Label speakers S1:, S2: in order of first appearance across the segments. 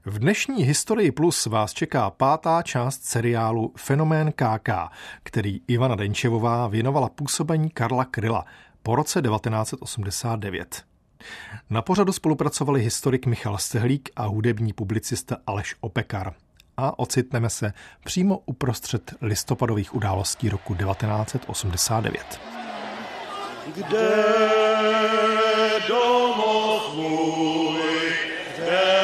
S1: V dnešní Historii Plus vás čeká 5. část seriálu Fenomén KK, který Ivana Denčevová věnovala působení Karla Kryla po roce 1989. Na pořadu spolupracovali historik Michal Stehlík a hudební publicista Aleš Opekar. A ocitneme se přímo uprostřed listopadových událostí roku 1989.
S2: Kde domov můj, kde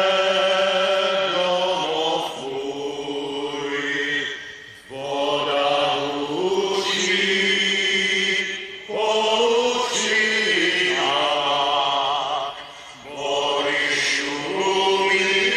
S2: domov můj, voda hučí, poučí jak, vody šumí,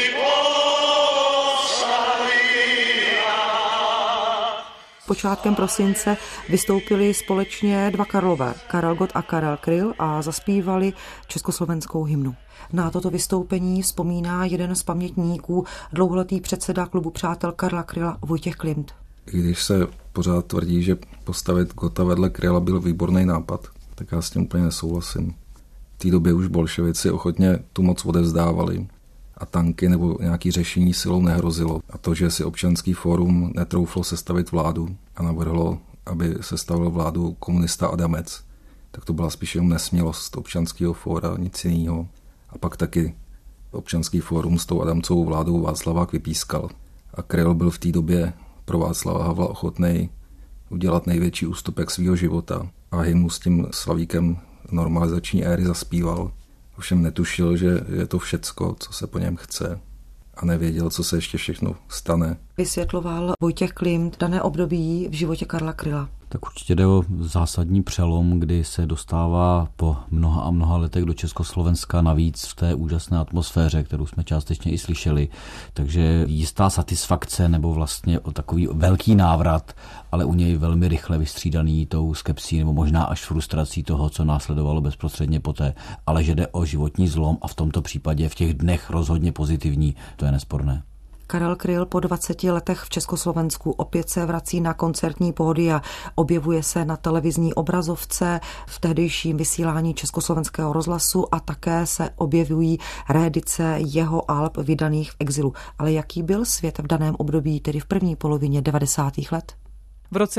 S3: Počátkem prosince vystoupili společně dva Karlové, Karel Gott a Karel Kryl, a zaspívali československou hymnu. Na toto vystoupení vzpomíná jeden z pamětníků, dlouholetý předseda klubu přátel Karla Kryla Vojtěch Klimt.
S4: I když se pořád tvrdí, že postavit Gotta vedle Kryla byl výborný nápad, tak já s tím úplně nesouhlasím. V té době už bolševici ochotně tu moc odevzdávali a tanky nebo nějaké řešení silou nehrozilo. A to, že si Občanský fórum netrouflo sestavit vládu a navrhlo, aby sestavil vládu komunista Adamec, tak to byla spíš jenom nesmělost Občanského fóra, nic jiného. A pak taky Občanský fórum s tou Adamcovou vládou Václavák vypískal. A Kryl byl v té době pro Václava Havla ochotnej udělat největší ústupek svého života. A hymnu s tím slavíkem normalizační éry zaspíval. Ovšem netušil, že je to všecko, co se po něm chce, a nevěděl, co se ještě všechno stane.
S3: Vysvětloval Vojtěch Klimt dané období v životě Karla Kryla.
S5: Tak určitě jde o zásadní přelom, kdy se dostává po mnoha a mnoha letech do Československa, navíc v té úžasné atmosféře, kterou jsme částečně i slyšeli. Takže jistá satisfakce nebo vlastně o takový velký návrat, ale u něj velmi rychle vystřídaný tou skepsí nebo možná až frustrací toho, co následovalo bezprostředně poté. Ale že jde o životní zlom a v tomto případě v těch dnech rozhodně pozitivní, to je nesporné.
S3: Karel Kryl po 20 letech v Československu opět se vrací na koncertní pódia, objevuje se na televizní obrazovce v tehdejším vysílání Československého rozhlasu a také se objevují reedice jeho alb vydaných v exilu. Ale jaký byl svět v daném období, tedy v první polovině 90. let?
S6: V roce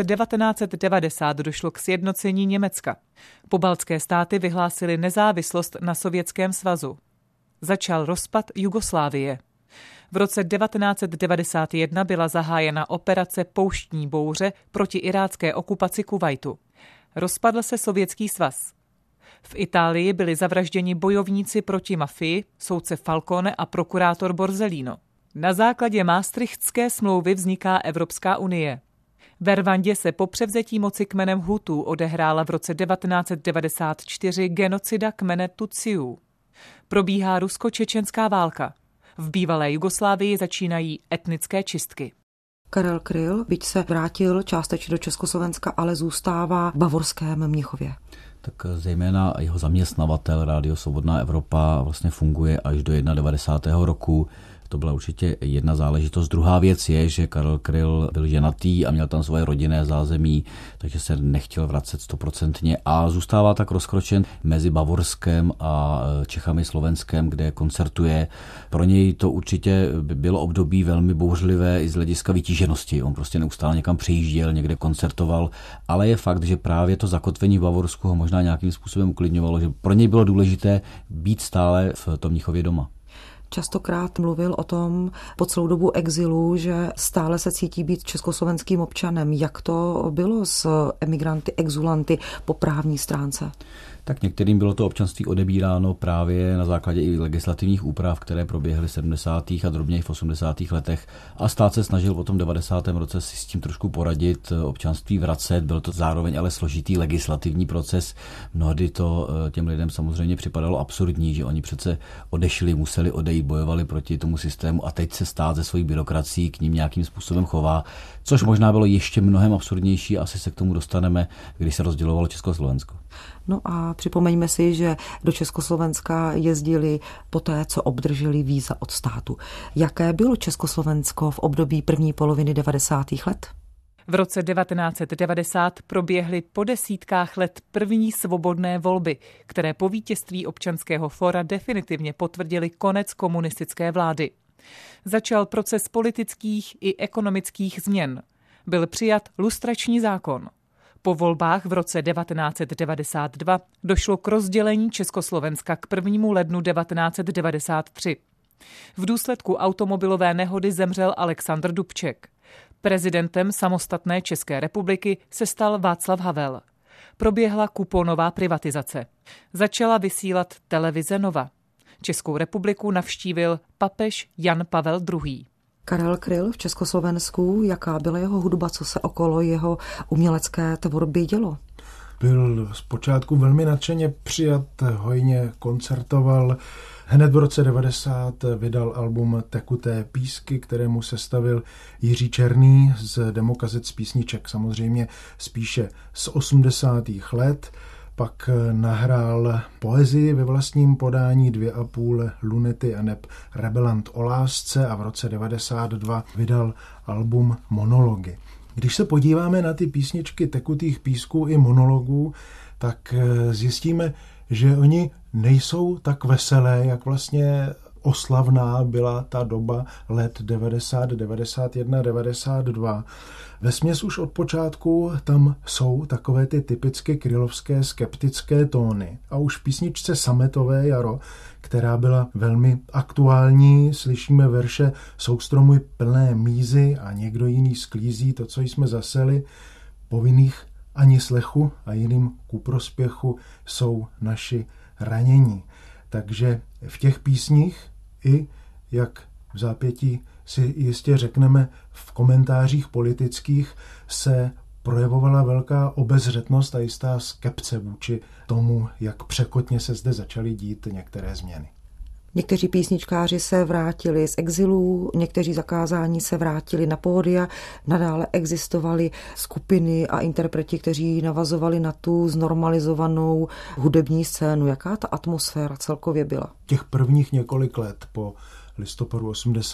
S6: 1990 došlo k sjednocení Německa. Pobaltské státy vyhlásily nezávislost na Sovětském svazu. Začal rozpad Jugoslávie. V roce 1991 byla zahájena operace Pouštní bouře proti irácké okupaci Kuvajtu. Rozpadl se Sovětský svaz. V Itálii byli zavražděni bojovníci proti mafii, soudce Falcone a prokurátor Borsellino. Na základě Maastrichtské smlouvy vzniká Evropská unie. Ve Rwandě se po převzetí moci kmenem Hutů odehrála v roce 1994 genocida kmene Tutsiů. Probíhá rusko-čečenská válka. V bývalé Jugoslávii začínají etnické čistky.
S3: Karel Kryl, byť se vrátil částečně do Československa, ale zůstává v bavorském Mnichově.
S5: Tak zejména jeho zaměstnavatel Rádio Svobodná Evropa vlastně funguje až do 91. roku. To byla určitě jedna záležitost. Druhá věc je, že Karel Kryl byl ženatý a měl tam svoje rodinné zázemí, takže se nechtěl vracet 100% a zůstává tak rozkročen mezi Bavorskem a Čechami, Slovenskem, kde koncertuje. Pro něj to určitě bylo období velmi bouřlivé i z hlediska vytíženosti. On prostě neustále někam přejížděl, někde koncertoval, ale je fakt, že právě to zakotvení v Bavorsku ho možná nějakým způsobem uklidňovalo, že pro něj bylo důležité být stále v tom Mnichově doma.
S3: Častokrát mluvil o tom po celou dobu exilu, že stále se cítí být československým občanem. Jak to bylo s emigranty, exulanty po právní stránce?
S5: Tak některým bylo to občanství odebíráno právě na základě i legislativních úprav, které proběhly v 70. a drobněji v 80. letech, a stát se snažil po tom 90. roce si s tím trošku poradit, občanství vracet. Byl to zároveň ale složitý legislativní proces. Mnohdy to těm lidem samozřejmě připadalo absurdní, že oni přece odešli, museli odejít, bojovali proti tomu systému a teď se stát ze svojí byrokracií k ním nějakým způsobem chová, což možná bylo ještě mnohem absurdnější, asi se k tomu dostaneme, když se rozdělovalo Československo.
S3: No a připomeňme si, že do Československa jezdili poté, co obdrželi víza od státu. Jaké bylo Československo v období první poloviny 90. let?
S6: V roce 1990 proběhly po desítkách let první svobodné volby, které po vítězství Občanského fóra definitivně potvrdily konec komunistické vlády. Začal proces politických i ekonomických změn. Byl přijat lustrační zákon. Po volbách v roce 1992 došlo k rozdělení Československa k 1. lednu 1993. V důsledku automobilové nehody zemřel Alexandr Dubček. Prezidentem samostatné České republiky se stal Václav Havel. Proběhla kuponová privatizace. Začala vysílat televize Nova. Českou republiku navštívil papež Jan Pavel II.
S3: Karel Kryl v Československu, jaká byla jeho hudba, co se okolo jeho umělecké tvorby dělo?
S7: Byl zpočátku velmi nadšeně přijat, hojně koncertoval. Hned v roce 90 vydal album Tekuté písky, kterému sestavil Jiří Černý z demokazet z písniček, samozřejmě spíše z 80. let. Pak nahrál poezii ve vlastním podání 2,5 lunety a neb Rebelant o lásce a v roce 92 vydal album Monology. Když se podíváme na ty písničky Tekutých písků i monologů, tak zjistíme, že oni nejsou tak veselé, jak vlastně oslavná byla ta doba let 90, 91, 92. Vesměs už od počátku tam jsou takové ty typicky krylovské skeptické tóny. A už v písničce Sametové jaro, která byla velmi aktuální, slyšíme verše Jsou stromy plné mízy a někdo jiný sklízí to, co jsme zaseli, povinných ani slechu a jiným ku prospěchu jsou naši ranění. Takže v těch písních i, jak v zápětí si jistě řekneme, v komentářích politických se projevovala velká obezřetnost a jistá skepce vůči tomu, jak překotně se zde začaly dít některé změny.
S3: Někteří písničkáři se vrátili z exilů, někteří zakázání se vrátili na pódia, nadále existovaly skupiny a interpreti, kteří navazovali na tu znormalizovanou hudební scénu. Jaká ta atmosféra celkově byla?
S7: Těch prvních několik let po listopadu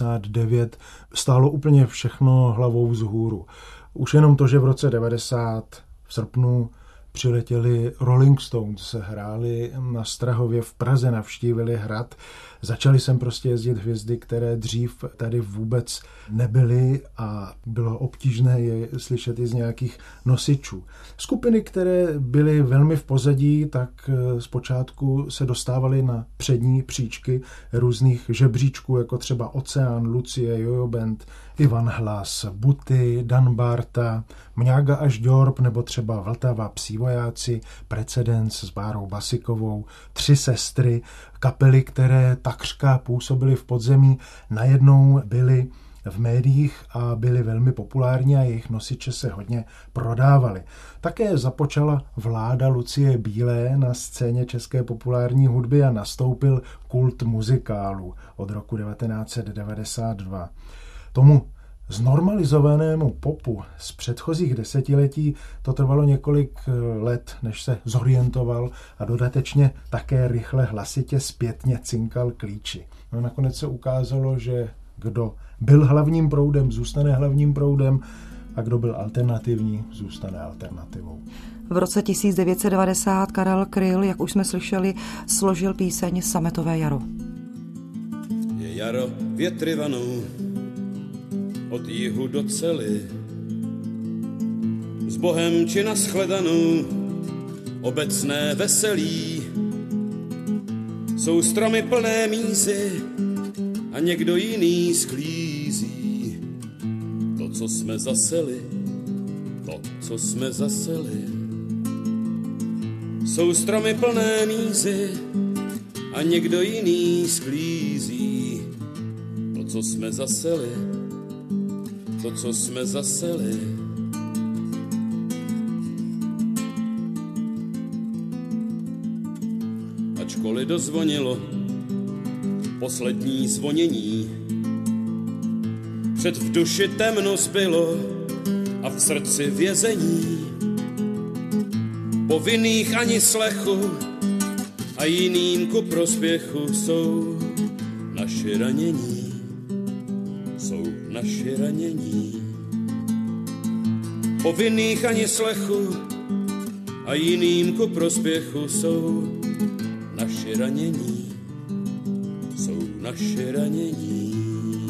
S7: 89 stálo úplně všechno hlavou vzhůru. Už jenom to, že v roce 90 v srpnu přiletěli Rolling Stones, hráli na Strahově v Praze, navštívili hrad. Začaly sem prostě jezdit hvězdy, které dřív tady vůbec nebyly a bylo obtížné je slyšet i z nějakých nosičů. Skupiny, které byly velmi v pozadí, tak zpočátku se dostávaly na přední příčky různých žebříčků, jako třeba Oceán, Lucie, Jojo Band, Ivan Hlas, Buty, Dan Barta, Mňága až Ďorb nebo třeba Vltava psí vojáci, Precedens s Bárou Basikovou, Tři sestry, kapely, které takřka působily v podzemí, najednou byly v médiích a byly velmi populární a jejich nosiče se hodně prodávaly. Také započala vláda Lucie Bílé na scéně české populární hudby a nastoupil kult muzikálů od roku 1992. Tomu znormalizovanému popu z předchozích desetiletí to trvalo několik let, než se zorientoval a dodatečně také rychle hlasitě zpětně cinkal klíči. No, nakonec se ukázalo, že kdo byl hlavním proudem, zůstane hlavním proudem a kdo byl alternativní, zůstane alternativou.
S3: V roce 1990 Karel Kryl, jak už jsme slyšeli, složil píseň Sametové jaro.
S8: Je jaro, větry vanou od jihu do cely, s Bohem či nashledanou, obecné veselí. Jsou stromy plné mízy a někdo jiný sklízí to, co jsme zaseli, to, co jsme zaseli. Jsou stromy plné mízy a někdo jiný sklízí to, co jsme zaseli, to, co jsme zaseli. Ačkoliv dozvonilo poslední zvonění, před v duši temno zbylo a v srdci vězení. Povinných ani slechu a jiným ku prospěchu jsou naši ranění, jsou naši ranění. Povinných ani slechu a jiným ku prospěchu jsou naši ranění, jsou naši ranění.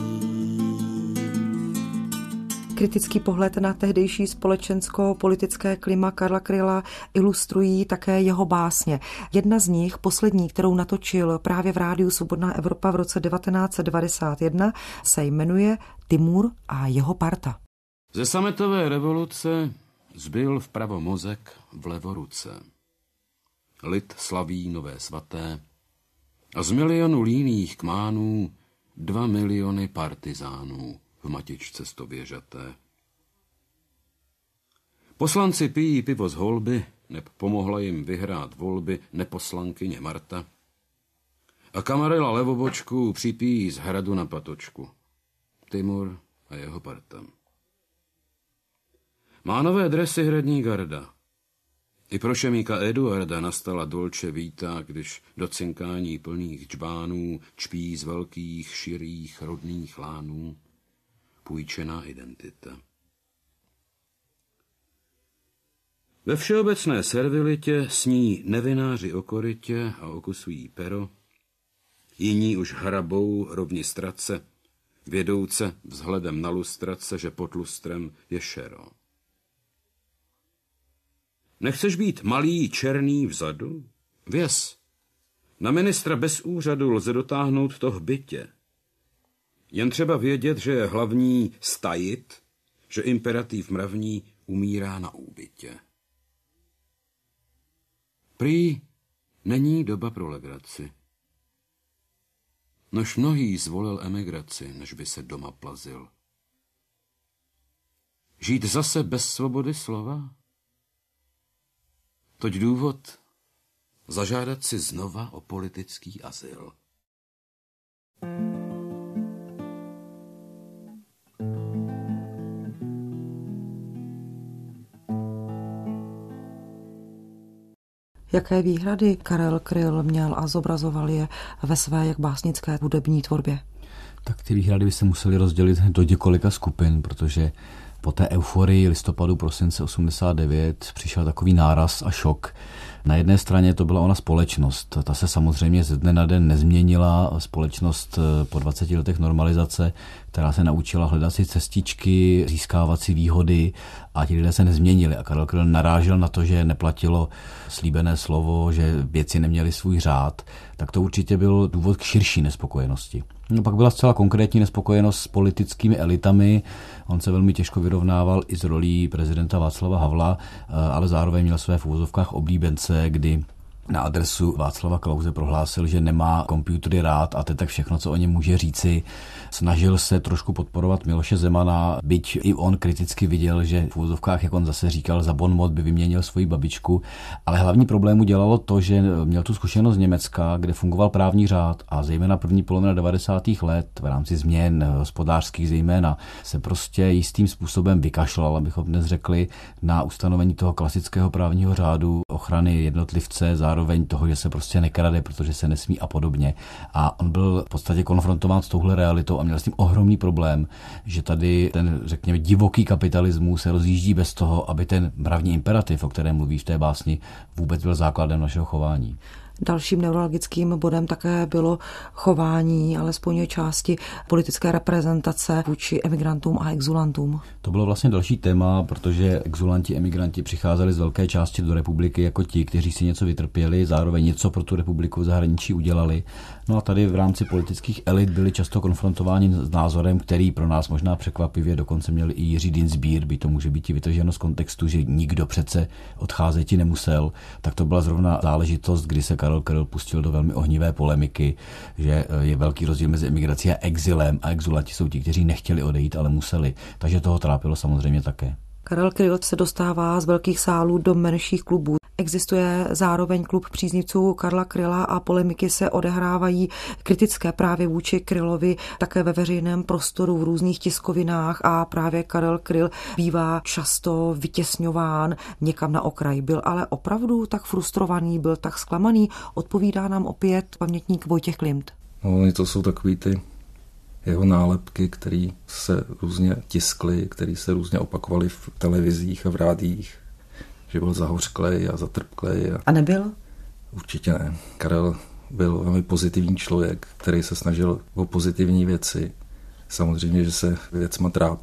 S3: Kritický pohled na tehdejší společensko-politické klima Karla Kryla ilustrují také jeho básně. Jedna z nich, poslední, kterou natočil právě v rádiu Svobodná Evropa v roce 1991, se jmenuje Timur a jeho parta.
S8: Ze sametové revoluce zbyl vpravo mozek, vlevo ruce. Lid slaví nové svaté a z milionu líných kmánů 2 miliony partizánů v matičce stověžaté. Poslanci pijí pivo z holby, neb pomohla jim vyhrát volby neposlankyně Marta. A kamarela Levobočku připíjí z hradu na patočku. Timur a jeho parta. Má nové dresy hradní garda. I pro šemíka Eduarda nastala dolče víta, když do cinkání plných džbánů čpí z velkých, širých, rodných lánů půjčená identita. Ve všeobecné servilitě sní nevináři o korytě a okusují pero, jiní už hrabou rovni ztratce, vědouce vzhledem na lustrace, že pod lustrem je šero. Nechceš být malý, černý vzadu? Věz, na ministra bez úřadu lze dotáhnout to hbitě. Jen třeba vědět, že je hlavní stajit, že imperativ mravní umírá na úbytě. Prý není doba pro legraci. Nož mnohý zvolil emigraci, než by se doma plazil. Žít zase bez svobody slova? Toť důvod zažádat si znova o politický azyl.
S3: Jaké výhrady Karel Kryl měl a zobrazoval je ve své jak básnické hudební tvorbě?
S5: Tak ty výhrady by se musely rozdělit do několika skupin, protože po té euforii listopadu, prosince 89 přišel takový náraz a šok. Na jedné straně to byla ona společnost. Ta se samozřejmě ze dne na den nezměnila. Společnost po 20 letech normalizace, která se naučila hledat si cestičky, získávat si výhody, a ti lidé se nezměnili. A Karel Kryl narážel na to, že neplatilo slíbené slovo, že věci neměly svůj řád. Tak to určitě byl důvod k širší nespokojenosti. No, pak byla zcela konkrétní nespokojenost s politickými elitami. On se velmi těžko vyrovnával i s rolí prezidenta Václava Havla, ale zároveň měl své v uvozovkách oblíbence, kdy na adresu Václava Klause prohlásil, že nemá komputery rád a to je tak všechno, co o něm může říci. Snažil se trošku podporovat Miloše Zemana, byť i on kriticky viděl, že v úvozovkách, jak on zase říkal, za bonmot by vyměnil svoji babičku, ale hlavní problém mu dělalo to, že měl tu zkušenost z Německa, kde fungoval právní řád a zejména první polovina 90. let v rámci změn hospodářských zejména se prostě jistým způsobem vykašlal, abychom dnes řekli, na ustanovení toho klasického právního řádu, ochrany jednotlivce, zároveň toho, že se prostě nekrade, protože se nesmí a podobně. A on byl v podstatě konfrontován s touhle realitou a měl s tím ohromný problém, že tady ten, řekněme, divoký kapitalismus se rozjíždí bez toho, aby ten mravní imperativ, o kterém mluví v té básni, vůbec byl základem našeho chování.
S3: Dalším neurologickým bodem také bylo chování, alespoň části politické reprezentace vůči emigrantům a exulantům.
S5: To bylo vlastně další téma, protože exulanti, emigranti přicházeli z velké části do republiky jako ti, kteří si něco vytrpěli, zároveň něco pro tu republiku v zahraničí udělali. No a tady v rámci politických elit byli často konfrontováni s názorem, který pro nás možná překvapivě dokonce měl i Jiří Dienstbier, by to může být i vytrženo z kontextu, že nikdo přece odcházet nemusel, tak to byla zrovna záležitost, kdy se Karel Kryl pustil do velmi ohnivé polemiky, že je velký rozdíl mezi emigrací a exilem a exulanti jsou ti, kteří nechtěli odejít, ale museli. Takže toho trápilo samozřejmě také.
S3: Karel Kryl se dostává z velkých sálů do menších klubů. Existuje zároveň klub příznivců Karla Kryla a polemiky se odehrávají kritické právě vůči Krylovi také ve veřejném prostoru v různých tiskovinách a právě Karel Kryl bývá často vytěsňován někam na okraj. Byl ale opravdu tak frustrovaný, byl tak zklamaný, odpovídá nám opět pamětník Vojtěch Klimt.
S4: No, to jsou takový ty jeho nálepky, které se různě tiskly, které se různě opakovaly v televizích a v rádiích, že byl zahořklej a zatrpklej.
S3: A nebyl?
S4: Určitě ne. Karel byl velmi pozitivní člověk, který se snažil o pozitivní věci. Samozřejmě, že se věcma trápil,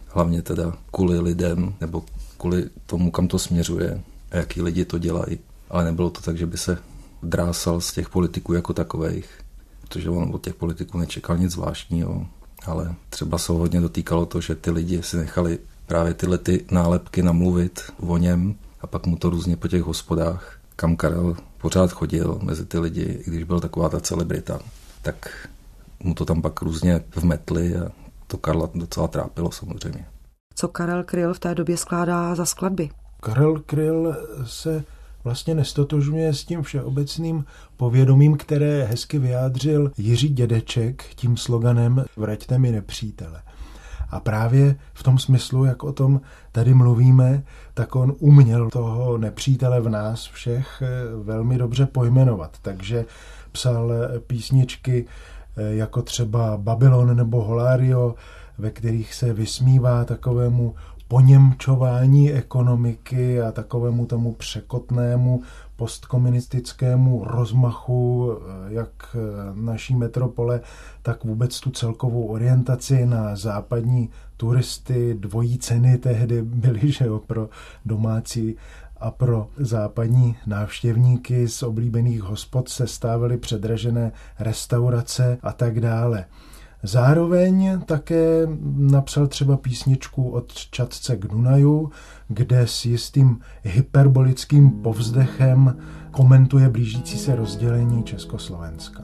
S4: hlavně teda kvůli lidem, nebo kvůli tomu, kam to směřuje a jaký lidi to dělají. Ale nebylo to tak, že by se drásal z těch politiků jako takovejch, protože on od těch politiků nečekal nic zvláštního, ale třeba se ho hodně dotýkalo to, že ty lidi si nechali právě tyhle ty nálepky namluvit o něm a pak mu to různě po těch hospodách, kam Karel pořád chodil mezi ty lidi, i když byl taková ta celebrita, tak mu to tam pak různě vmetli a to Karla docela trápilo samozřejmě.
S3: Co Karel Kryl v té době skládá za skladby?
S7: Karel Kryl se vlastně nestotožňuje s tím všeobecným povědomím, které hezky vyjádřil Jiří Dědeček tím sloganem Vraťte mi nepřítele. A právě v tom smyslu, jak o tom tady mluvíme, tak on uměl toho nepřítele v nás všech velmi dobře pojmenovat. Takže psal písničky jako třeba Babylon nebo Holário, ve kterých se vysmívá takovému poněmčování ekonomiky a takovému tomu překotnému postkomunistickému rozmachu jak naší metropole, tak vůbec tu celkovou orientaci na západní turisty. Dvojí ceny tehdy byly, že jo, pro domácí a pro západní návštěvníky. Z oblíbených hospod se stávaly předražené restaurace a tak dále. Zároveň také napsal třeba písničku Od Čadce k Dunaju, kde s jistým hyperbolickým povzdechem komentuje blížící se rozdělení Československa.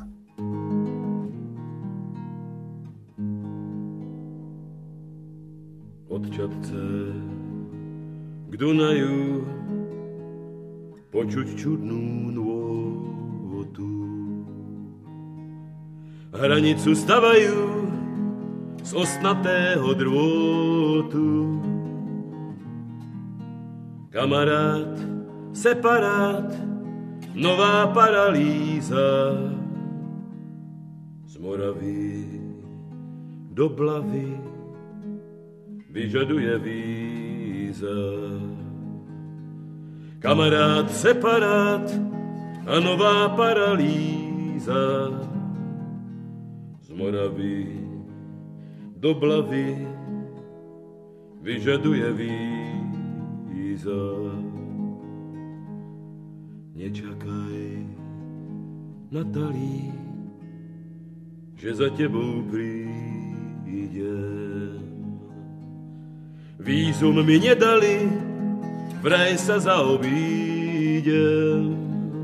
S2: Od Čadce k Dunaju počuť čudnú nôtu. Hranicu stavajú z ostnatého drôtu. Kamarád, separát, nová paralýza. Z Moravy do Blavy vyžaduje víza. Kamarád, separát a nová paralýza. Z Moravy do Blavy vyžaduje víza. Nečakaj, Natalí, že za tebou prídem. Vízum mi nedali, vraj sa zaobídem.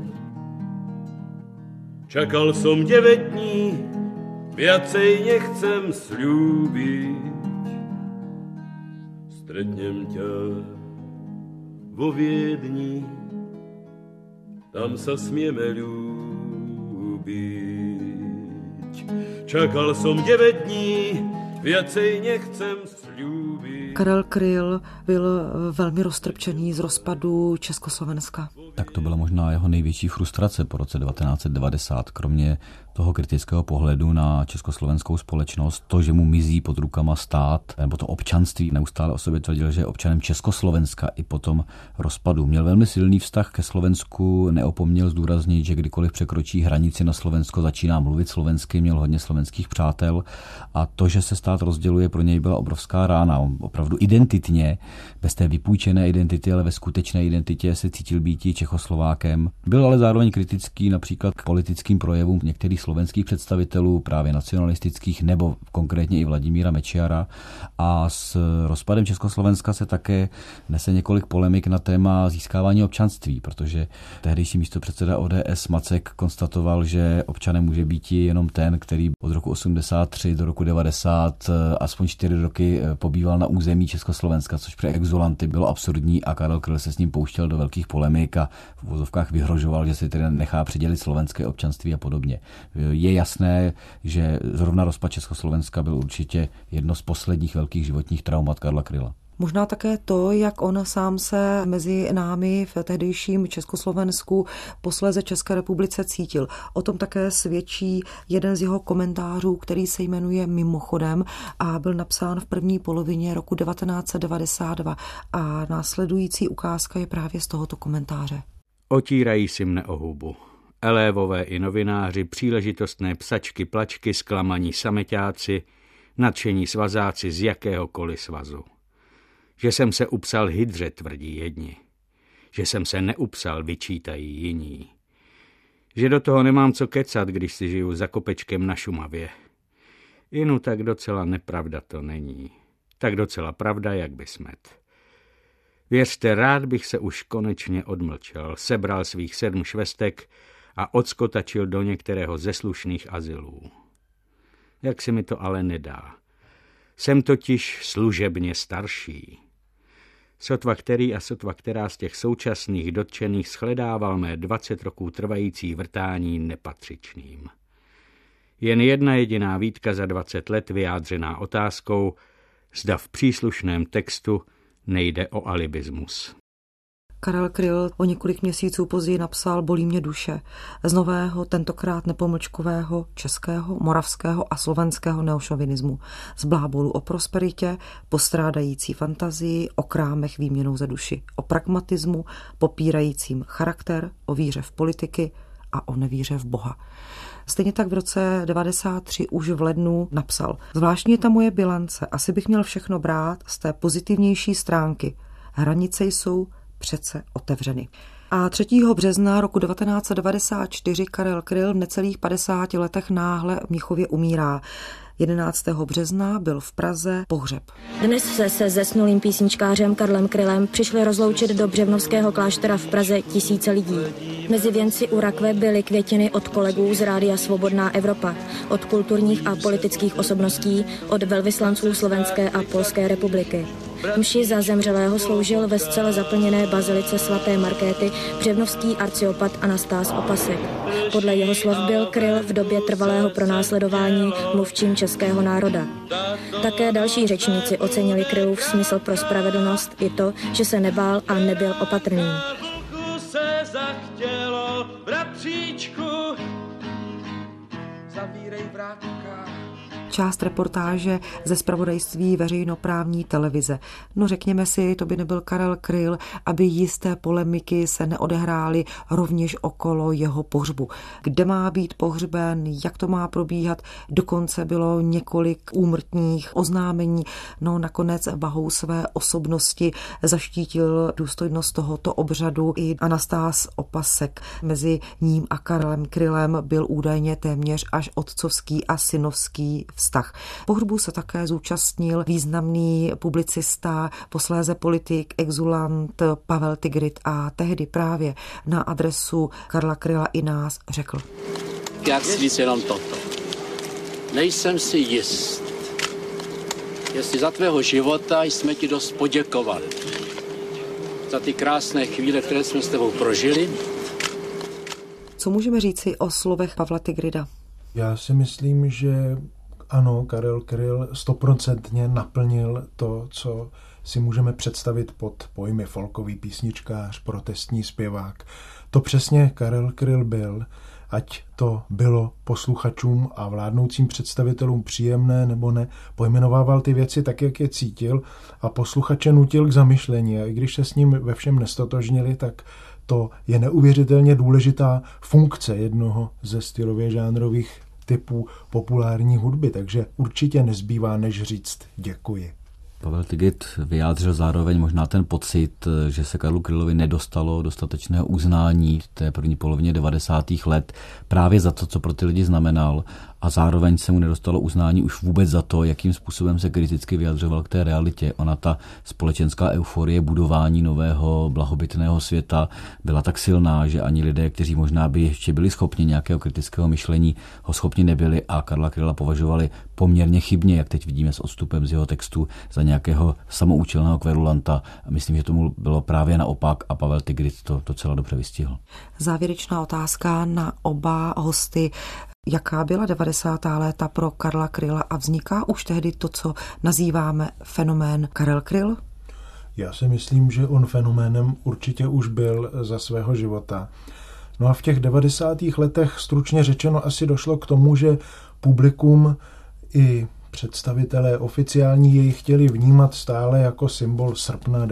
S2: Čakal som 9 dní, viacej nechcem sľúbiť. Stretnem ťa vo Viedni, tam sa smieme ľúbiť. Čakal som 9 dní, viacej nechcem sľúbiť.
S3: Karel Kryl byl velmi roztrpčený z rozpadu Československa.
S5: Tak to byla možná jeho největší frustrace po roce 1990, kromě toho kritického pohledu na československou společnost, to, že mu mizí pod rukama stát, nebo to občanství, neustále o sobě tvrdil, že je občanem Československa i po tom rozpadu. Měl velmi silný vztah ke Slovensku, neopomněl zdůraznit, že kdykoliv překročí hranici na Slovensko, začíná mluvit slovensky, měl hodně slovenských přátel a to, že se stát rozděluje, pro něj byla obrovská rána. On opravdu identitně, bez té vypůjčené identity, ale ve skutečné identitě se cítil býti Čechoslovákem. Byl ale zároveň kritický například k politickým projevům některých slovenských představitelů, právě nacionalistických, nebo konkrétně i Vladimíra Mečiara. A s rozpadem Československa se také nese několik polemik na téma získávání občanství, protože tehdejší místopředseda ODS Macek konstatoval, že občanem může být jenom ten, který od roku 83 do roku 90 aspoň 4 roky pobýval na území Československa, což pro exulanty bylo absurdní a Karel Kryl se s ním pouštěl do velkých polemik a v uvozovkách vyhrožoval, že si tedy nechá přidělit slovenské občanství a podobně. Je jasné, že zrovna rozpad Československa byl určitě jedno z posledních velkých životních traumat Karla Kryla.
S3: Možná také to, jak on sám se mezi námi v tehdejším Československu, posléze České republice cítil. O tom také svědčí jeden z jeho komentářů, který se jmenuje Mimochodem a byl napsán v první polovině roku 1992 a následující ukázka je právě z tohoto komentáře.
S9: Otírají si mne o hubu. Elévové i novináři, příležitostné psačky, plačky, zklamaní sameťáci, nadšení svazáci z jakéhokoliv svazu. Že jsem se upsal hydře, tvrdí jedni. Že jsem se neupsal, vyčítají jiní. Že do toho nemám co kecat, když si žiju za kopečkem na Šumavě. Inu tak docela nepravda to není. Tak docela pravda, jak by smet. Věřte, rád bych se už konečně odmlčel, sebral svých 7 švestek a odskotačil do některého ze slušných azylů. Jak se mi to ale nedá. Jsem totiž služebně starší. Sotva který a sotva která z těch současných dotčených shledával mé 20 roků trvající vrtání nepatřičným. Jen jedna jediná výtka za 20 let vyjádřená otázkou, zda v příslušném textu nejde o alibismus.
S3: Karel Kryl o několik měsíců později napsal Bolí mě duše z nového, tentokrát nepomlčkového českého, moravského a slovenského neošovinismu. Z blábolu o prosperitě, postrádající fantazii, o krámech výměnou za duši, o pragmatismu, popírajícím charakter, o víře v politiky a o nevíře v Boha. Stejně tak v roce 93 už v lednu napsal: Zvláštní je ta moje bilance, asi bych měl všechno brát z té pozitivnější stránky. Hranice jsou přece otevřeny. A 3. března roku 1994 Karel Kryl v necelých 50 letech náhle v Mnichově umírá. 11. března byl v Praze pohřeb.
S10: Dnes se zesnulým písničkářem Karlem Krylem přišli rozloučit do Břevnovského kláštera v Praze tisíce lidí. Mezi věnci u rakve byly květiny od kolegů z Rádia Svobodná Evropa, od kulturních a politických osobností, od velvyslanců Slovenské a Polské republiky. Mši za zemřelého sloužil ve zcela zaplněné bazilice svaté Markéty břevnovský arciopat Anastás Opasek. Podle jeho slov byl Kryl v době trvalého pronásledování mluvčím českého národa. Také další řečníci ocenili Krylův smysl pro spravedlnost i to, že se nebál a nebyl opatrný.
S2: Se zachtělo, bratříčku, zavírej vrátka.
S3: Část reportáže ze zpravodajství veřejnoprávní televize. No řekněme si, to by nebyl Karel Kryl, aby jisté polemiky se neodehrály rovněž okolo jeho pohřbu. Kde má být pohřben, jak to má probíhat, dokonce bylo několik úmrtních oznámení. No nakonec vahou své osobnosti zaštítil důstojnost tohoto obřadu i Anastás Opasek. Mezi ním a Karlem Krylem byl údajně téměř až otcovský a synovský vztah. Pohřbu se také zúčastnil významný publicista, posléze politik, exulant Pavel Tigrit a tehdy právě na adresu Karla Kryla i nás řekl:
S11: Já chci říct jenom toto. Nejsem si jist, jestli za tvého života jsme ti dost poděkovali. Za ty krásné chvíle, které jsme s tebou prožili.
S3: Co můžeme říci o slovech Pavla Tigrida?
S7: Já si myslím, že ano, Karel Kryl 100% naplnil to, co si můžeme představit pod pojmy folkový písničkář, protestní zpěvák. To přesně Karel Kryl byl, ať to bylo posluchačům a vládnoucím představitelům příjemné nebo ne, pojmenovával ty věci tak, jak je cítil a posluchače nutil k zamyšlení. A i když se s ním ve všem nestotožnili, tak to je neuvěřitelně důležitá funkce jednoho ze stylově žánrových typů populární hudby, takže určitě nezbývá, než říct děkuji.
S5: Pavel Tigrit vyjádřil zároveň možná ten pocit, že se Karlu Krylovi nedostalo dostatečného uznání v té první polovině 90. let právě za to, co pro ty lidi znamenal, a zároveň se mu nedostalo uznání už vůbec za to, jakým způsobem se kriticky vyjadřoval k té realitě. Ona ta společenská euforie budování nového blahobytného světa byla tak silná, že ani lidé, kteří možná by ještě byli schopni nějakého kritického myšlení, ho schopni nebyli a Karla Kryla považovali poměrně chybně, jak teď vidíme s odstupem z jeho textu, za nějakého samoučelného kverulanta. Myslím, že tomu bylo právě naopak a Pavel Tigrit to docela dobře vystihl.
S3: Závěrečná otázka na oba hosty. Jaká byla 90. léta pro Karla Kryla a vzniká už tehdy to, co nazýváme fenomén Karel Kryl?
S7: Já si myslím, že on fenoménem určitě už byl za svého života. No a v těch 90. letech stručně řečeno asi došlo k tomu, že publikum i představitelé oficiální jej chtěli vnímat stále jako symbol srpna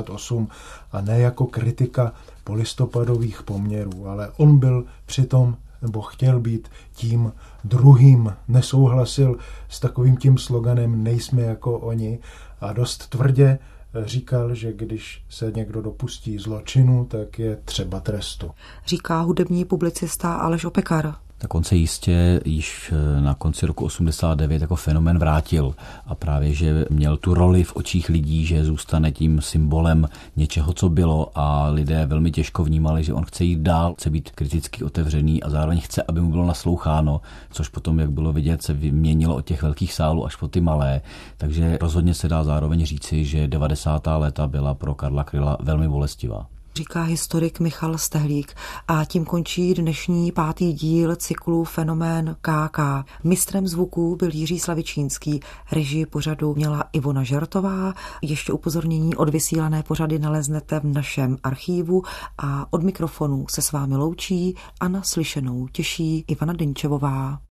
S7: 1968 a ne jako kritika polistopadových poměrů, ale on byl přitom nebo chtěl být tím druhým, nesouhlasil s takovým tím sloganem nejsme jako oni a dost tvrdě říkal, že když se někdo dopustí zločinu, tak je třeba trestu.
S3: Říká hudební publicista Aleš Opekar.
S5: Tak on se jistě již na konci roku 89 jako fenomén vrátil a právě, že měl tu roli v očích lidí, že zůstane tím symbolem něčeho, co bylo a lidé velmi těžko vnímali, že on chce jít dál, chce být kriticky otevřený a zároveň chce, aby mu bylo nasloucháno, což potom, jak bylo vidět, se vyměnilo od těch velkých sálů až po ty malé. Takže rozhodně se dá zároveň říci, že 90. léta byla pro Karla Kryla velmi bolestivá.
S3: Říká historik Michal Stehlík a tím končí dnešní 5. díl cyklu Fenomén KK. Mistrem zvuků byl Jiří Slavičínský, režii pořadu měla Ivona Žertová. Ještě upozornění, odvysílané pořady naleznete v našem archívu a od mikrofonu se s vámi loučí a na slyšenou těší Ivana Denčevová.